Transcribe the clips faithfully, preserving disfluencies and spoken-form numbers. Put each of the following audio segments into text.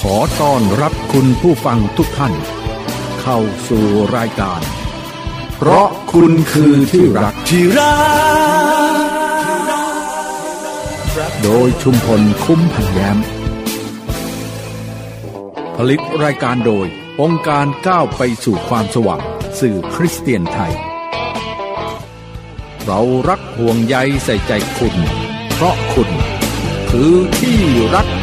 อต้อนรับคุณผู้ฟังทุกท่านเข้าสู่รายการเพราะคุณคือที่รักที่รักโดยชุมพลคุ้มพันแย้มผลิตรายการโดยองค์การก้าวไปสู่ความสว่างสื่อคริสเตียนไทยเรารักห่วงใยใส่ใจคุณเพราะคุณคือที่รัก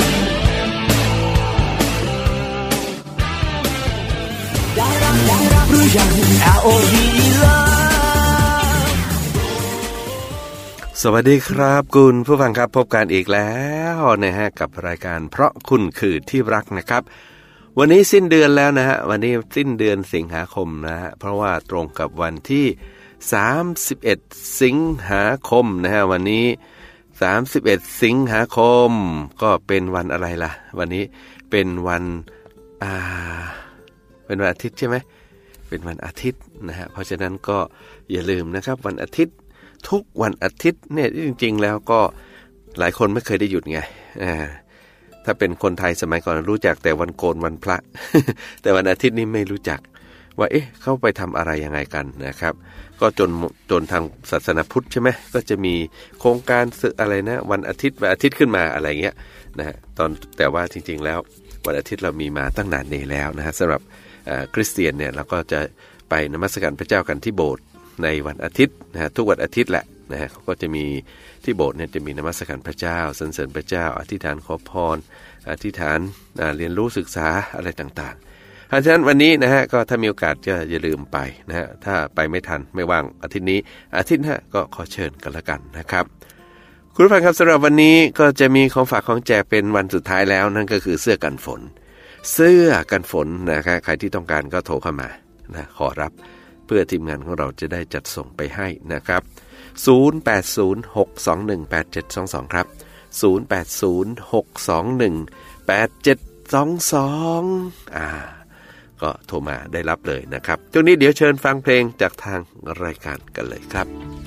สวัสดีครับคุณผู้ฟังครับพบกันอีกแล้วนะฮะกับรายการเพราะคุณคือที่รักนะครับวันนี้สิ้นเดือนแล้วนะฮะวันนี้สิ้นเดือนสิงหาคมนะฮะเพราะว่าตรงกับวันที่สามสิบเอ็ดสิงหาคมนะฮะวันนี้สามสิบเอ็ดสิงหาคมก็เป็นวันอะไรล่ะวันนี้เป็นวันอ่าเป็นวันอาทิตย์ใช่ไหมเป็นวันอาทิตย์นะฮะเพราะฉะนั้นก็อย่าลืมนะครับวันอาทิตย์ทุกวันอาทิตย์เนี่ยจริงๆแล้วก็หลายคนไม่เคยได้หยุดไงอ่าถ้าเป็นคนไทยสมัยก่อนรู้จักแต่วันโกนวันพระ แต่วันอาทิตย์นี้ไม่รู้จักว่าเอ๊ะเข้าไปทำอะไรยังไงกันนะครับก็จนจนทางศาสนาพุทธใช่ไหมก็จะมีโครงการอะไรนะวันอาทิตย์วันอาทิตย์ขึ้นมาอะไรเงี้ยนะฮะตอนแต่ว่าจริงๆแล้ววันอาทิตย์เรามีมาตั้งนานนี้แล้วนะฮะสำหรับคริสเตียนเนี่ยเราก็จะไปนมัสการพระเจ้ากันที่โบสถ์ในวันอาทิตย์นะฮะทุกวันอาทิตย์แหละนะฮะเขาก็จะมีที่โบสถ์เนี่ยจะมีนมัสการพระเจ้าสรรเสริญพระเจ้าอธิษฐานขอพรอธิษฐานเรียนรู้ศึกษาอะไรต่างๆเพราะฉะนั้นวันนี้นะฮะก็ถ้ามีโอกาสจะอย่าลืมไปนะฮะถ้าไปไม่ทันไม่ว่างอาทิตย์นี้อาทิตย์หน้าก็ขอเชิญกันละกันนะครับคุณผู้ฟังครับสำหรับวันนี้ก็จะมีของฝากของแจกเป็นวันสุดท้ายแล้วนั่นก็คือเสื้อกันฝนเสื้อกันฝนนะครับใครที่ต้องการก็โทรเข้ามานะขอรับเพื่อทีมงานของเราจะได้จัดส่งไปให้นะครับศูนย์ แปด ศูนย์ หก สอง หนึ่ง แปด เจ็ด สอง สองครับศูนย์ แปด ศูนย์ หก สอง หนึ่ง แปด เจ็ด สอง สองอ่าก็โทรมาได้รับเลยนะครับช่วงนี้เดี๋ยวเชิญฟังเพลงจากทางรายการกันเลยครับ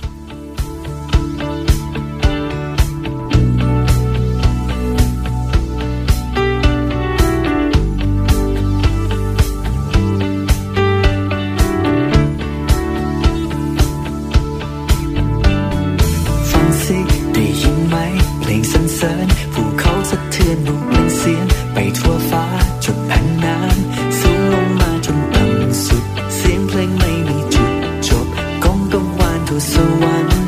ภูเขาสะเทือนลุกเป็นเสียงไปทั่วฟ้าจดแผ่นน้ำสูงลงมาจนต่ำสุดเสียงเพลงไม่มีจุดจบก้องกังวานทั่วสวรรค์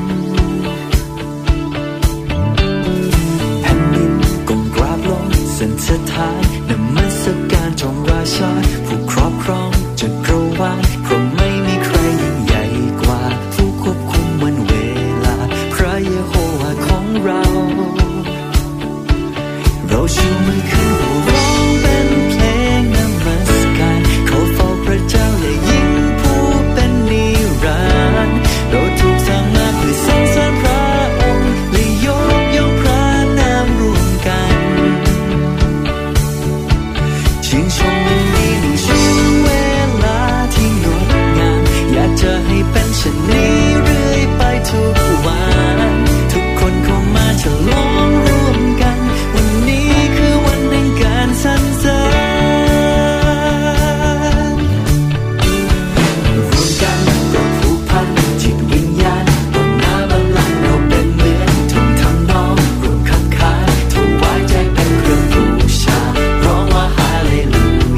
แผ่นดินก้มกราบลงสันสถานนมัสการจงราชาผู้ครอบครองจักรวาลเพราะไม่มีใครยิ่งใหญ่กว่าผู้ควบคุมวันเวลาพระเยโฮวาของเราเราชูมือขึ้นร้องเป็นเพลงนมัสการเขาเฝ้าพระเจ้าและยิ่งผู้เป็นนิรันดร์เราถูกสร้างมาเพื่อสรรเสริญพระองค์และยกย่องพระนามรวมกันชื่นชมยินดีในช่วงเวลาที่งดงามอยากจะให้เป็นเช่นนี้เรื่อยไปทุกวันทุกคนเข้ามาฉลองร่วมกันวันนี้คือวันแห่งการสรรเสริญรวมกันเราผูกพันจิตวิญญาณต่อหน้าบัลลังก์เราเป็นเหมือนทุ่งทำนองรวมขับขานถวายใจเป็นเครื่องบูชาร้องว่าฮาเลลู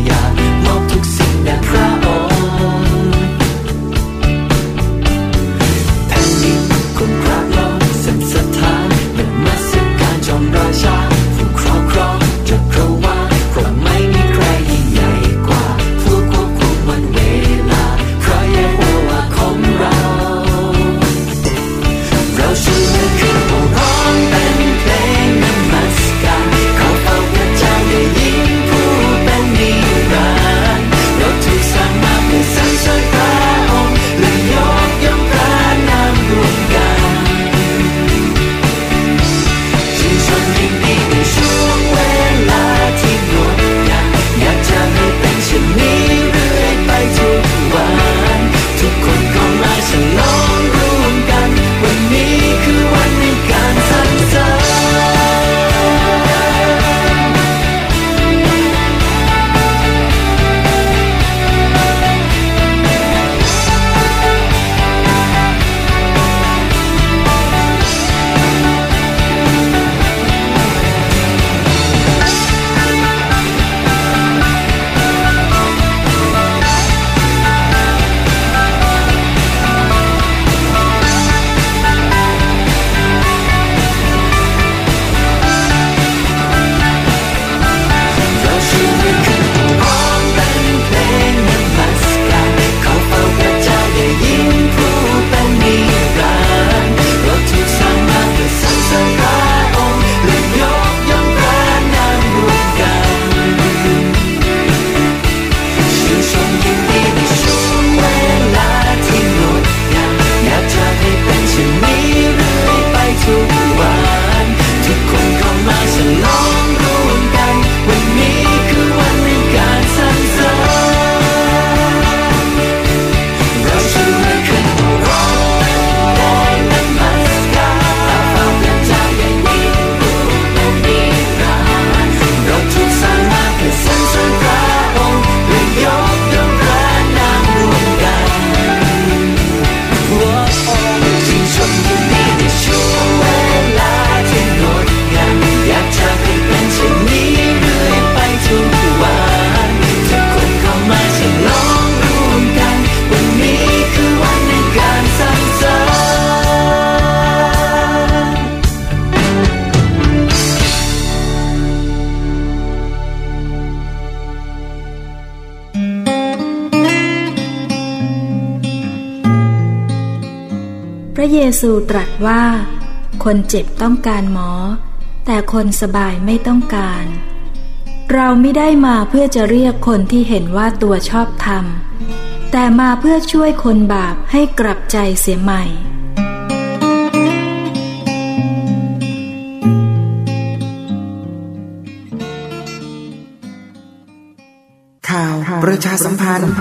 ระเยซูตรัสว่าคนเจ็บต้องการหมอแต่คนสบายไม่ต้องการเราไม่ได้มาเพื่อจะเรียกคนที่เห็นว่าตัวชอบธรรมแต่มาเพื่อช่วยคนบาปให้กลับใจเสียใหม่ข่าวประชาสัมพันธ์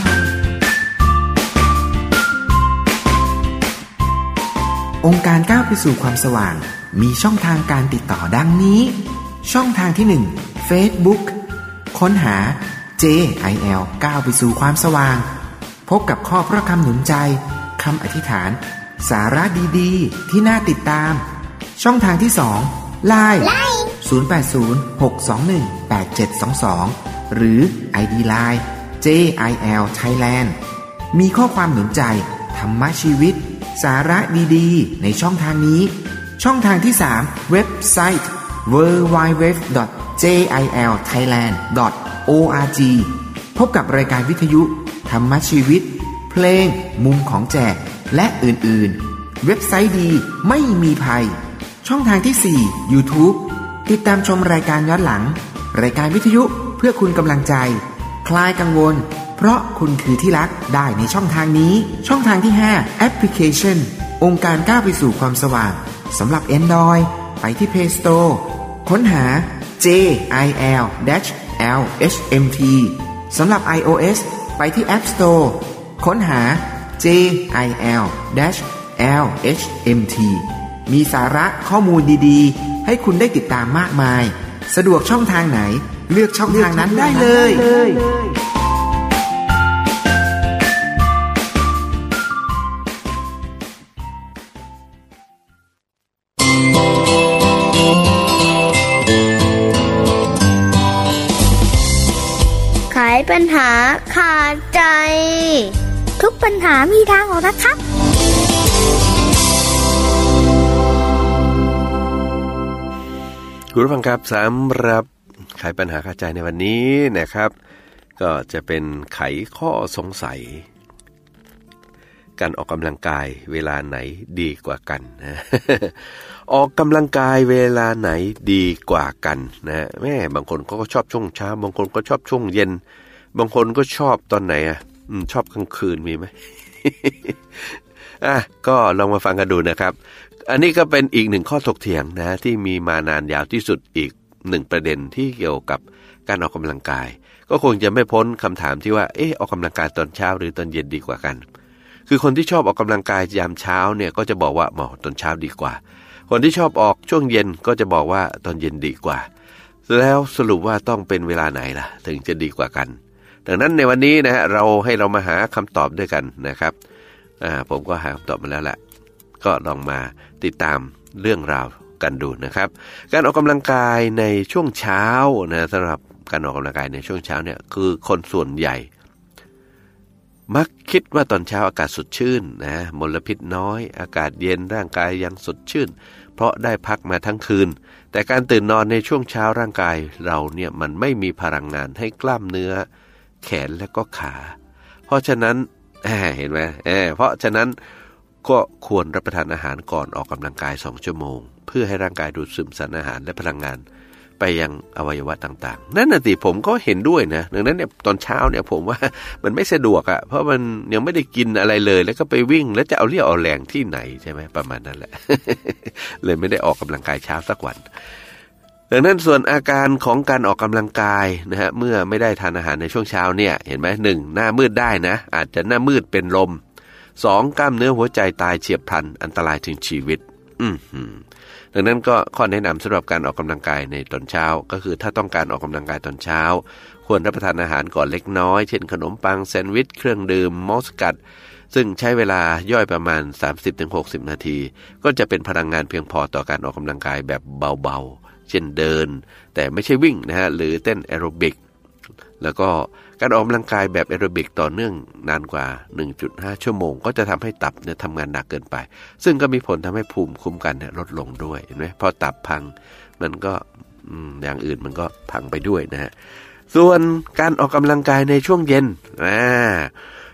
องค์การก้าวไปสู่ความสว่างมีช่องทางการติดต่อดังนี้ช่องทางที่หนึ่ง Facebook ค้นหา เจ ไอ แอล ก้าวไปสู่ความสว่างพบกับข้อพระคำหนุนใจคำอธิษฐานสาระดีๆที่น่าติดตามช่องทางที่สอง ไลน์ ศูนย์ แปด ศูนย์ หก สอง หนึ่ง แปด เจ็ด สอง สองหรือ ไอ ดี ไลน์ เจ ไอ แอล Thailand มีข้อความหนุนใจธรรมะชีวิตสาระดีๆในช่องทางนี้ช่องทางที่สามเว็บไซต์ ดับเบิลยู ดับเบิลยู ดับเบิลยู ดอท เจ ไอ แอล ไทยแลนด์ ดอท โอ อาร์ จี พบกับรายการวิทยุธรรมะชีวิตเพลงมุมของแจกและอื่นๆเว็บไซต์ดีไม่มีภัยช่องทางที่สี่ YouTube ติดตามชมรายการย้อนหลังรายการวิทยุเพื่อคุณกำลังใจคลายกังวลเพราะคุณคือที่รักได้ในช่องทางนี้ช่องทางที่ห้าแอปพลิเคชันองค์การก้าวไปสู่ความสว่างสำหรับ Android ไปที่ Play Store ค้นหา เจ ไอ แอล แอล เอช เอ็ม ที สำหรับ iOS ไปที่ App Store ค้นหา เจ ไอ แอล แอล เอช เอ็ม ที มีสาระข้อมูลดีๆให้คุณได้ติดตามมากมายสะดวกช่องทางไหนเลือกช่องทางนั้นได้เลยไขปัญหาขาดใจทุกปัญหามีทางออกนะครับคุณผู้ฟังครับสำหรับไขปัญหาคาใจในวันนี้นะครับก็จะเป็นไขข้อสงสัยการออกกำลังกายเวลาไหนดีกว่ากันนะ ออกกำลังกายเวลาไหนดีกว่ากันนะแม่บางคนก็ชอบช่วงเช้าบางคนก็ชอบช่วงเย็นบางคนก็ชอบตอนไหนอ่ะอืมชอบกลางคืนมีไหม อ่ะก็ลองมาฟังกันดูนะครับอันนี้ก็เป็นอีกหนึ่งข้อถกเถียงนะที่มีมานานยาวที่สุดอีกหนึ่งประเด็นที่เกี่ยวกับการออกกำลังกายก็คงจะไม่พ้นคำถามที่ว่าเออออกกำลังกายตอนเช้าหรือตอนเย็นดีกว่ากันคือคนที่ชอบออกกำลังกายยามเช้าเนี่ยก็จะบอกว่าหมอตอนเช้าดีกว่าคนที่ชอบออกช่วงเย็นก็จะบอกว่าตอนเย็นดีกว่าแล้วสรุปว่าต้องเป็นเวลาไหนล่ะถึงจะดีกว่ากันดังนั้นในวันนี้นะฮะเราให้เรามาหาคำตอบด้วยกันนะครับอ่าผมก็หาคำตอบมาแล้วแหละก็ลองมาติดตามเรื่องราวกันดูนะครับการออกกำลังกายในช่วงเช้านะสำหรับการออกกำลังกายในช่วงเช้าเนี่ยคือคนส่วนใหญ่มักคิดว่าตอนเช้าอากาศสดชื่นนะมลพิษน้อยอากาศเย็นร่างกายยังสดชื่นเพราะได้พักมาทั้งคืนแต่การตื่นนอนในช่วงเช้าร่างกายเราเนี่ยมันไม่มีพลังงานให้กล้ามเนื้อแขนและก็ขาเพราะฉะนั้นเห็นไหมเออเพราะฉะนั้นก็ควรรับประทานอาหารก่อนออกกำลังกายสองชั่วโมงเพื่อให้ร่างกายดูดซึมสารอาหารและพลังงานไปยังอวัยวะต่างๆนั่นน่ะสิผมก็เห็นด้วยนะดังนั้นเนี่ยตอนเช้าเนี่ยผมว่ามันไม่สะดวกอ่ะเพราะมันยังไม่ได้กินอะไรเลยแล้วก็ไปวิ่งแล้วจะเอาเรี่ยวเอาแรงที่ไหนใช่ไหมประมาณนั้นแหละ เลยไม่ได้ออกกำลังกายเช้าสักวันดังนั้นส่วนอาการของการออกกำลังกายนะฮะเมื่อไม่ได้ทานอาหารในช่วงเช้าเนี่ยเห็นไหมหนึ่งหน้ามืดได้นะอาจจะหน้ามืดเป็นลมสองกล้ามเนื้อหัวใจตายเฉียบพลันอันตรายถึงชีวิตอืมดังนั้นก็ข้อแนะนำสำหรับการออกกำลังกายในตอนเช้าก็คือถ้าต้องการออกกำลังกายตอนเช้าควรรับประทานอาหารก่อนเล็กน้อยเช่นขนมปังแซนด์วิชเครื่องดื่มมอสกัดซึ่งใช้เวลาย่อยประมาณ สามสิบถึงหกสิบ นาทีก็จะเป็นพลังงานเพียงพอต่อการออกกำลังกายแบบเบาๆเช่นเดินแต่ไม่ใช่วิ่งนะฮะหรือเต้นแอโรบิกแล้วก็การออกกำลังกายแบบแอโรบิกต่อเนื่องนานกว่า หนึ่งจุดห้า ชั่วโมงก็จะทำให้ตับเนี่ยทำงานหนักเกินไปซึ่งก็มีผลทำให้ภูมิคุ้มกันเนี่ยลดลงด้วยเห็นไหมพอตับพังมันก็อย่างอื่นมันก็พังไปด้วยนะฮะส่วนการออกกำลังกายในช่วงเย็นอ่า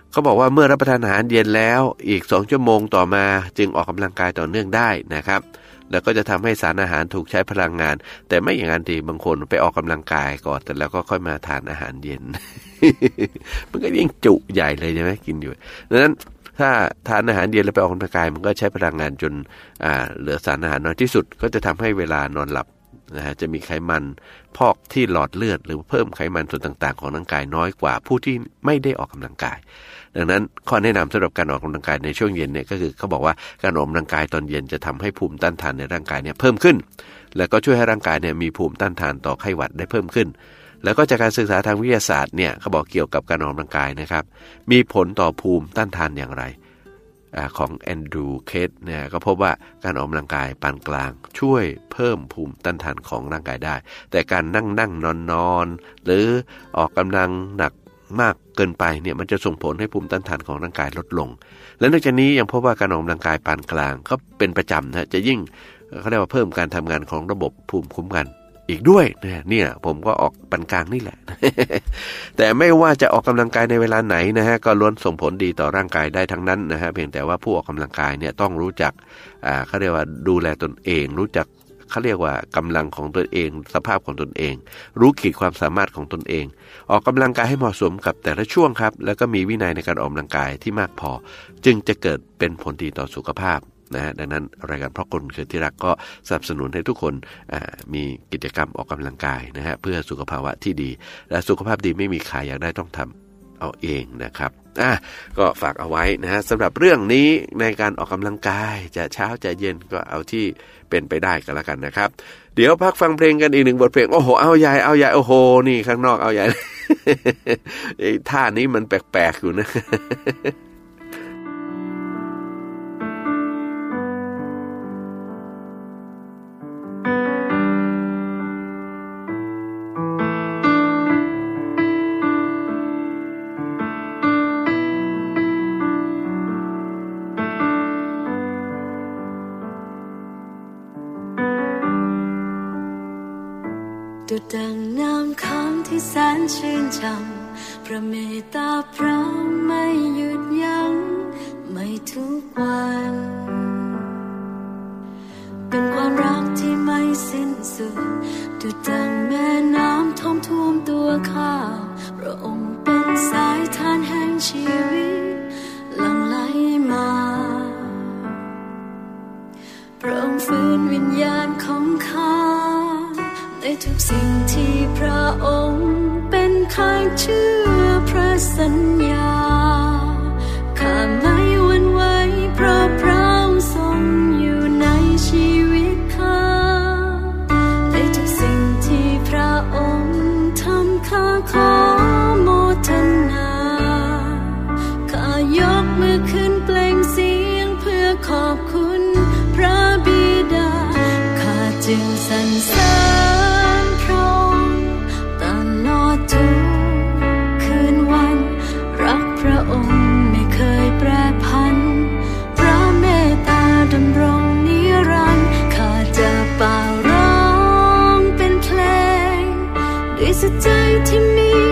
เขาบอกว่าเมื่อรับประทานอาหารเย็นแล้วอีกสองชั่วโมงต่อมาจึงออกกำลังกายต่อเนื่องได้นะครับแล้วก็จะทำให้สารอาหารถูกใช้พลังงานแต่ไม่อย่างนั้นดีบางคนไปออกกำลังกายก่อนแต่แล้วก็ค่อยมาทานอาหารเย็น มันก็ยิ่งจุใหญ่เลยใช่ไหมกินอยู่ดังนั้นถ้าทานอาหารเย็นแล้วไปออกกำลังกายมันก็ใช้พลังงานจนอ่าเหลือสารอาหารน้อยที่สุดก็จะทำให้เวลานอนหลับนะฮะจะมีไขมันพอกที่หลอดเลือดหรือเพิ่มไขมันส่วนต่างๆของร่างกายน้อยกว่าผู้ที่ไม่ได้ออกกำลังกายดังนั้นข้อแนะนำสำหรับการออกกำลังกายในช่วงเย็นเนี่ยก็คือเขาบอกว่าการออกกำลังกายตอนเย็นจะทำให้ภูมิต้านทานในร่างกายเนี่ยเพิ่มขึ้นแล้วก็ช่วยให้ร่างกายเนี่ยมีภูมิต้านทานต่อไข้หวัดได้เพิ่มขึ้นแล้วก็จากการศึกษาทางวิทยาศาสตร์เนี่ยเขาบอกเกี่ยวกับการออกกำลังกายนะครับมีผลต่อภูมิต้านทานอย่างไรของแอนดรูว์เคทเนี่ยก็พบว่าการออกกำลังกายปานกลางช่วยเพิ่มภูมิต้านทานของร่างกายได้แต่การนั่งนั่งนอนนอนหรือออกกำลังหนักมากเกินไปเนี่ยมันจะส่งผลให้ภูมิต้านทานของร่างกายลดลงและนอกจากนี้ยังพบว่าการออกกำลังกายปานกลางก็เป็นประจำนะจะยิ่งเขาเรียกว่าเพิ่มการทำงานของระบบภูมิคุ้มกันอีกด้วยนะเนี่ยผมก็ออกปานกลางนี่แหละ แต่ไม่ว่าจะออกกำลังกายในเวลาไหนนะฮะก็ล้วนส่งผลดีต่อร่างกายได้ทั้งนั้นนะฮะเพียงแต่ว่าผู้ออกกำลังกายเนี่ยต้องรู้จักอ่าเขาเรียกว่าดูแลตนเองรู้จักเขาเรียกว่ากำลังของตนเองสภาพของตนเองรู้ขีดความสามารถของตนเองออกกำลังกายให้เหมาะสมกับแต่ละช่วงครับแล้วก็มีวินัยในการออกกำลังกายที่มากพอจึงจะเกิดเป็นผลดีต่อสุขภาพนะฮะดังนั้นรายการเพราะคนคือที่รักก็สนับสนุนให้ทุกคนมีกิจกรรมออกกำลังกายนะฮะเพื่อสุขภาวะที่ดีและสุขภาพดีไม่มีใครอยากได้ต้องทำเอาเองนะครับอ่ะก็ฝากเอาไว้นะฮะสำหรับเรื่องนี้ในการออกกำลังกายจะเช้าจะเย็นก็เอาที่เป็นไปได้กันแล้วกันนะครับเดี๋ยวพักฟังเพลงกันอีกหนึ่งบทเพลงโอ้โหเอาใหญ่เอาใหญ่โอ้โหนี่ข้างนอกเอาใหญ่ ไอ้ท่านี้มันแปลกๆอยู่นะดุจดังน้ำค้างที่แสนชื่นช่ำพระเมตตาพระไม่หยุดยั้งไม่ทุกวันเป็นความรักที่ไม่สิ้นสุดดุจดังแม่น้ำท่วมท่วมตัวข้าพระองค์เป็นสายทานแห่งชีวิตหลั่งไหลมาพระองค์ฟื้นวิญญาณของข้าในทุกสิ่งที่พระองค์เป็นข้าเชื่อพระสัญญาข้าไม่หวั่นไหวเพราะพระองค์ทรงอยู่ในชีวิตข้าในทุกสิ่งที่พระองค์ทำข้าขอโมทนาข้ายกมือขึ้นเปล่งเสียงเพื่อขอบคุณพระบิดาข้าจึงสรรเสริญพระองค์ไม่เคยแปรผันพระเมตตาดำรงนิรันดร์ข้าจะเป่าร้องเป็นเพลงด้วยสัจใจที่มี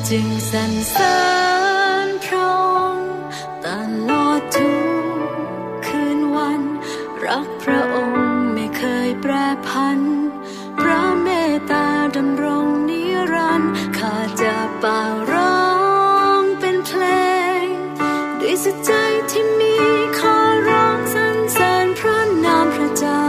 จึงสรรเสริญพระองค์ตลอดทุกคืนวันรักพระองค์ไม่เคยแปรผันพระเมตตาดำรงนิรันดร์ข้าจะเป่าร้องเป็นเพลงด้วยสุดใจที่มีขอร้องสรรเสริญพระนามพระเจ้า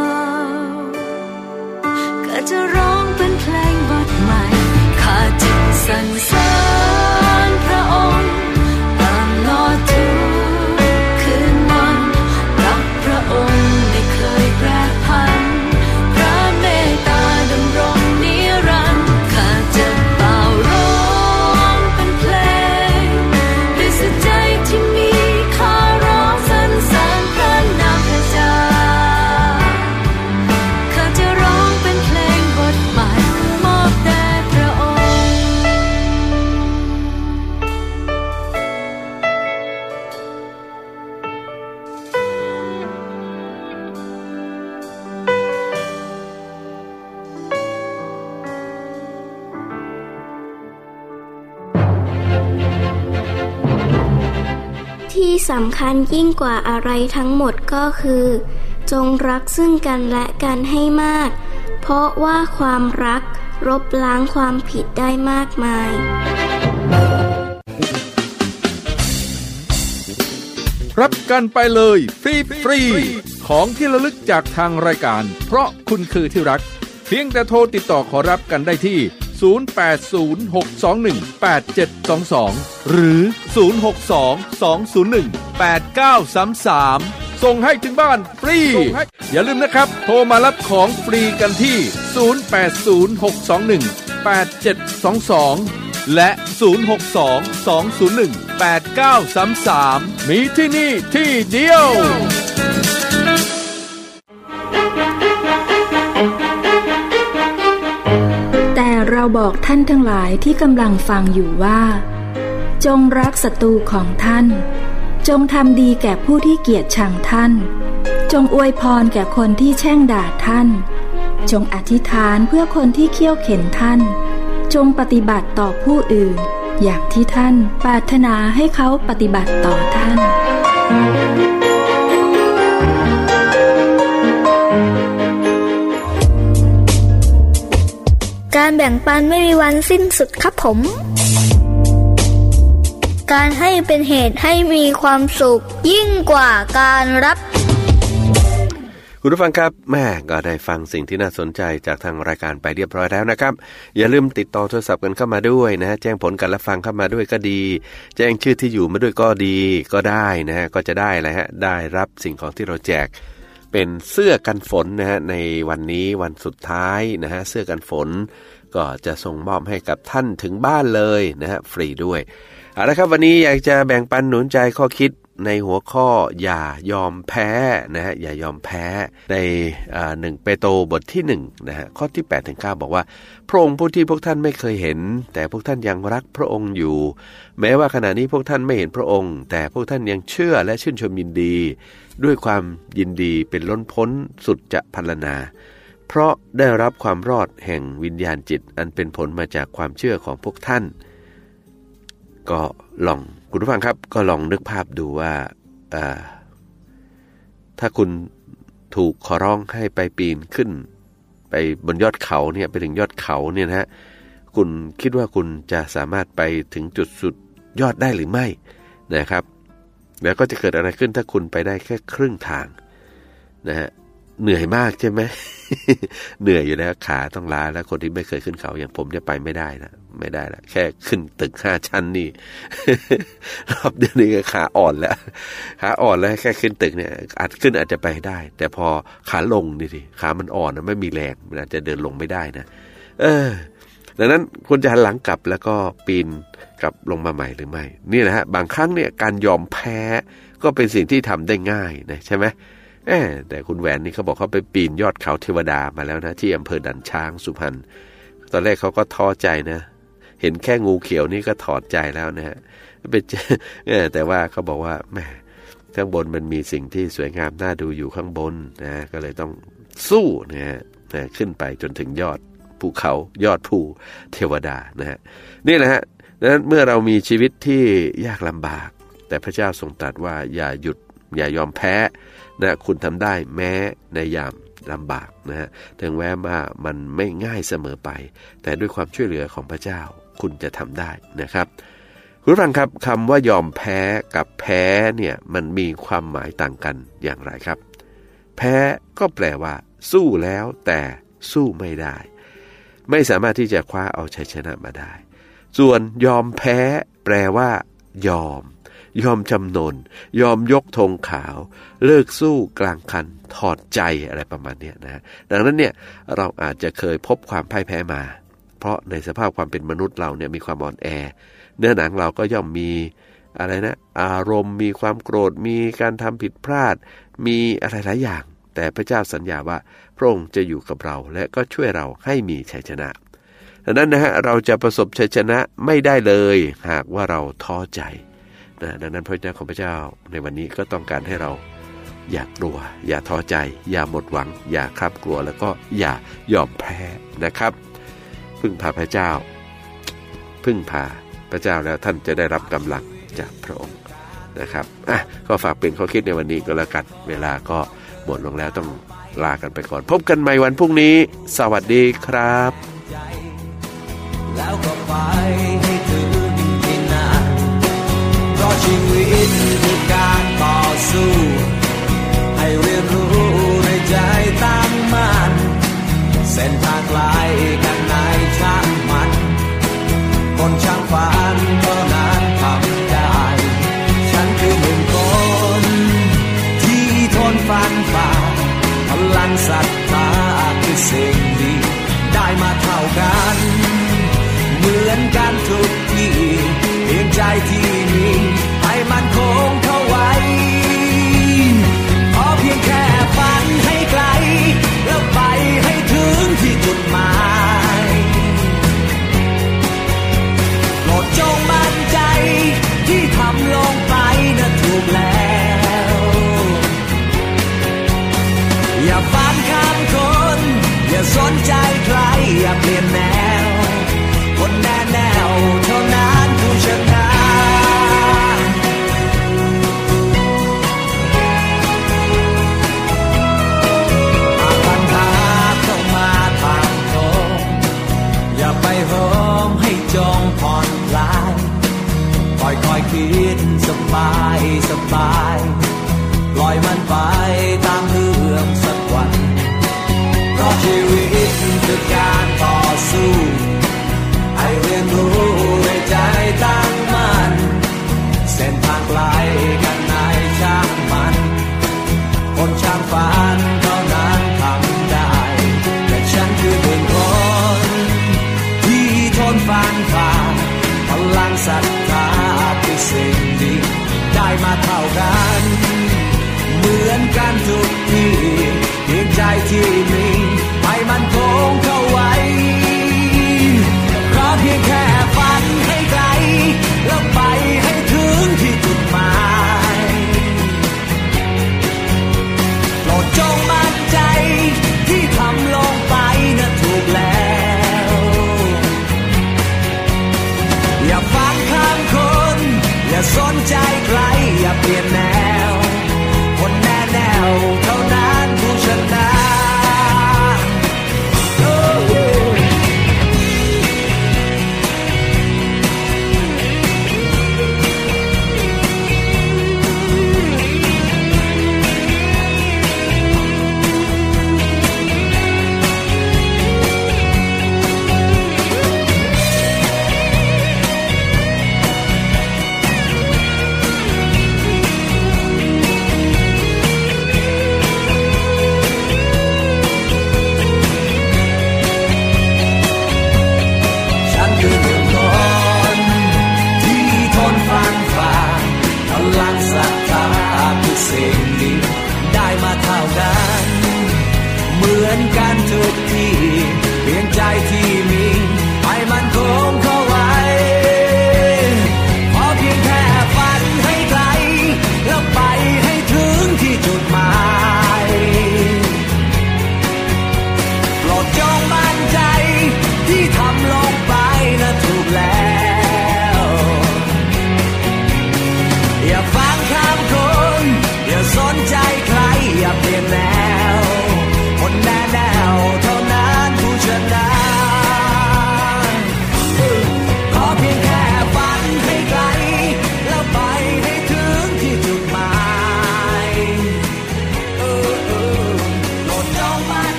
ข้าจะร้องเป็นเพลงบทใหม่ข้าจึงสรรเสริญพระองค์ตลอดทุกคืนวันรักพระองค์ไม่เคยแปรผันพระเมตตาดำรงนิรันดร์ข้าจะเป่าร้องเป็นเพลงด้วยสุดใจที่มีขอร้องสรรเสริญพระนามพระเจ้าข้าจะร้องเป็นเพลงบทใหม่มอบแด่พระองค์ที่สำคัญยิ่งกว่าอะไรทั้งหมดก็คือจงรักซึ่งกันและกันให้มากเพราะว่าความรักลบล้างความผิดได้มากมายรับกันไปเลยฟรีฟรีของที่ระลึกจากทางรายการเพราะคุณคือที่รักเพียงแต่โทรติดต่อขอรับกันได้ที่ศูนย์ แปด ศูนย์ หก สอง หนึ่ง แปด เจ็ด สอง สองหรือศูนย์ หก สอง สอง ศูนย์ หนึ่ง แปด เก้า สาม สามส่งให้ถึงบ้านฟรีอย่าลืมนะครับโทรมารับของฟรีกันที่ศูนย์ แปด ศูนย์ หก สอง หนึ่ง แปด เจ็ด สอง สองและศูนย์ หก สอง สอง ศูนย์ หนึ่ง แปด เก้า สาม สามมีที่นี่ที่เดียวแต่เราบอกท่านทั้งหลายที่กำลังฟังอยู่ว่าจงรักศัตรูของท่านจงทำดีแก่ผู้ที่เกลียดชังท่านจงอวยพรแก่คนที่แช่งด่าท่านจงอธิษฐานเพื่อคนที่เคี่ยวเข็นท่านจงปฏิบัติต่อผู้อื่นอย่างที่ท่านปรารถนาให้เขาปฏิบัติต่อท่านการแบ่งปันไม่มีวันสิ้นสุดครับผมการให้เป็นเหตุให้มีความสุขยิ่งกว่าการรับคุณผู้ฟังครับแม่ก็ได้ฟังสิ่งที่น่าสนใจจากทางรายการไปเรียบร้อยแล้วนะครับอย่าลืมติดต่อโทรศัพท์กันเข้ามาด้วยนะแจ้งผลการรับฟังเข้ามาด้วยก็ดีแจ้งชื่อที่อยู่มาด้วยก็ดีก็ได้นะฮะก็จะได้อะไรฮะได้รับสิ่งของที่เราแจกเป็นเสื้อกันฝนนะฮะในวันนี้วันสุดท้ายนะฮะเสื้อกันฝนก็จะส่งมอบให้กับท่านถึงบ้านเลยนะฮะฟรีด้วยเอาละครับวันนี้อยากจะแบ่งปันหนุนใจข้อคิดในหัวข้ออย่ายอมแพ้นะฮะอย่ายอมแพ้ในอ่าหนึ่งเปโตรบทที่หนึ่งนะฮะข้อที่แปดถึงเก้าบอกว่าพระองค์ผู้ที่พวกท่านไม่เคยเห็นแต่พวกท่านยังรักพระองค์อยู่แม้ว่าขณะนี้พวกท่านไม่เห็นพระองค์แต่พวกท่านยังเชื่อและชื่นชมยินดีด้วยความยินดีเป็นล้นพ้นสุดจะพรรณนาเพราะได้รับความรอดแห่งวิญญาณจิตอันเป็นผลมาจากความเชื่อของพวกท่านก็ลองคุณผู้ฟังครับก็ลองนึกภาพดูว่าถ้าคุณถูกขอร้องให้ไปปีนขึ้นไปบนยอดเขาเนี่ยไปถึงยอดเขาเนี่ยนะฮะคุณคิดว่าคุณจะสามารถไปถึงจุดสุดยอดได้หรือไม่นะครับแล้วก็จะเกิดอะไรขึ้นถ้าคุณไปได้แค่ครึ่งทางนะฮะเหนื่อยมากใช่ไหม เหนื่อยอยู่แล้วขาต้องล้าแล้วคนที่ไม่เคยขึ้นเขาอย่างผมจะไปไม่ได้นะไม่ได้ละแค่ขึ้นตึกห้าชั้นนี่ รอบเดียวนี้ก็ขาอ่อนแล้วขาอ่อนแล้วแค่ขึ้นตึกเนี่ยอาจขึ้นอาจจะไปได้แต่พอขาลงนี่สิขามันอ่อนนะไม่มีแรงมันอาจจะเดินลงไม่ได้นะเออดังนั้นควรจะหันหลังกลับแล้วก็ปีนกลับลงมาใหม่หรือไม่นี่นะฮะบางครั้งเนี่ยการยอมแพ้ก็เป็นสิ่งที่ทำได้ง่ายนะใช่ไหมเออแต่คุณแหวนนี่เขาบอกเขาไปปีนยอดเขาเทวดามาแล้วนะที่อำเภอด่านช้างสุพรรณตอนแรกเขาก็ท้อใจนะเห็นแค่งูเขียวนี่ก็ถอดใจแล้วนะฮะไปเจอเออแต่ว่าเขาบอกว่าแหมข้างบนมันมีสิ่งที่สวยงามน่าดูอยู่ข้างบนนะก็เลยต้องสู้นะฮะขึ้นไปจนถึงยอดภูเขายอดภูเทวดานะฮะนี่แหละฮะดังนั้นเมื่อเรามีชีวิตที่ยากลำบากแต่พระเจ้าทรงตรัสว่าอย่าหยุดอย่ายอมแพ้นะคุณทำได้แม้ในยามลำบากนะฮะถึงแม้ว่ามันไม่ง่ายเสมอไปแต่ด้วยความช่วยเหลือของพระเจ้าคุณจะทำได้นะครับคุณผู้ฟังครับคำว่ายอมแพ้กับแพ้เนี่ยมันมีความหมายต่างกันอย่างไรครับแพ้ก็แปลว่าสู้แล้วแต่สู้ไม่ได้ไม่สามารถที่จะคว้าเอาชัยชนะมาได้ส่วนยอมแพ้แปลว่ายอมยอมจำนนยอมยกธงขาวเลิกสู้กลางคันถอดใจอะไรประมาณนี้นะดังนั้นเนี่ยเราอาจจะเคยพบความพ่ายแพ้มาเพราะในสภาพความเป็นมนุษย์เราเนี่ยมีความอ่อนแอเนื้อหนังเราก็ย่อมมีอะไรนะอารมณ์มีความโกรธมีการทำผิดพลาดมีอะไรหลายอย่างแต่พระเจ้าสัญญาว่าพระองค์จะอยู่กับเราและก็ช่วยเราให้มีชัยชนะดังนั้นนะฮะเราจะประสบชัยชนะไม่ได้เลยหากว่าเราท้อใจนะดังนั้นพระเจ้าของพระเจ้าในวันนี้ก็ต้องการให้เราอย่ากลัวอย่าท้อใจอย่าหมดหวังอย่าคลับกลัวแล้วก็อย่ายอมแพ้นะครับพึ่งพาพระเจ้าพึ่งพาพระเจ้าแล้วท่านจะได้รับกำลังจากพระองค์นะครับอ่ะก็ฝากเป็นข้อคิดในวันนี้ก็แล้วกันเวลาก็หมดลงแล้วต้องลากันไปก่อนพบกันใหม่วันพรุ่งนี้สวัสดีครับแล้วก็ไปให้ถึงที่นั่นเพราะชีวิตคือการต่อสู้ให้เรียนรู้ในใจตั้งมั่นเส้นทางไกลกันไหนช่างมันคนช่างฝันเท่านั้นทำได้ฉันคือหนึ่งคนที่ทนฟันฝ่าพลังศรัทธาคือสิ่งดีได้มาเท่ากันเหมือนกันทุกที่เพียงใจที่มีให้มันคงเข้าไว้ขอเพียงแค่ฝันให้ไกลแล้วไปให้ถึงที่จุดหมายโปรดจงมั่นใจที่ทำลงไปนั้นถูกแล้วอย่าฝันข้ามคนอย่าสนใจใครอย่าเปลี่ยนแนวคนแน่แนวเท่านั้นผู้ชนะหากปัญหาเข้ามาทางตรงอย่าไปโหมให้จงผ่อนคลายค่อยๆคิดสบายสบายปล่อยมันไปตามเรื่องสักวันเพราะชีวิตคือการต่อสู้ให้เรียนรู้ในใจตั้งมั่นเส้นทางไกลกันไหนช่างมันคนช่างฝันเท่านั้นทำได้แต่ฉันคือหนึ่งคนที่ทนฟันฝ่าพลังศรัทธาเป็นสิ่งดีได้มาเท่ากันเหมือนกันทุกที่เพียงใจที่มีให้มันคงเข้าไว้เพราะเพียงแค่